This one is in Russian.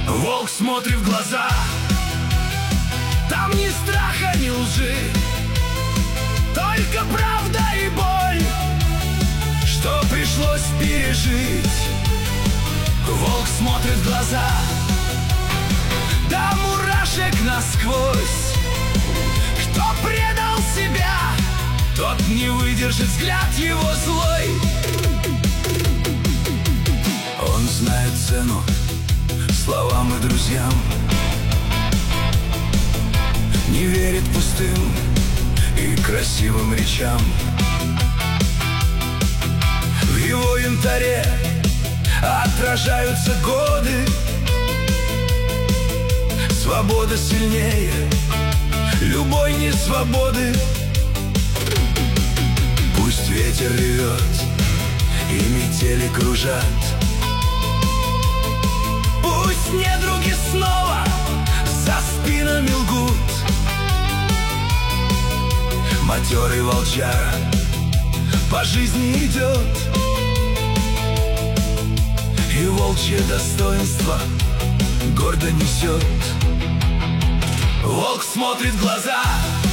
Волк смотрит в глаза, там ни страха, ни лжи, только правда и боль, что пришлось пережить. Волк смотрит в глаза, до мурашек насквозь. Кто предал себя, тот не выдержит взгляд его злой. Он знает цену словам и друзьям, не верит пустым и красивым речам. В его янтаре отражаются годы. Свобода сильнее любой несвободы. Пусть ветер ревет и метели кружат, пусть недруги снова за спинами лгут. Матерый волчара по жизни идет, и волчье достоинство гордо несет. Волк смотрит в глаза,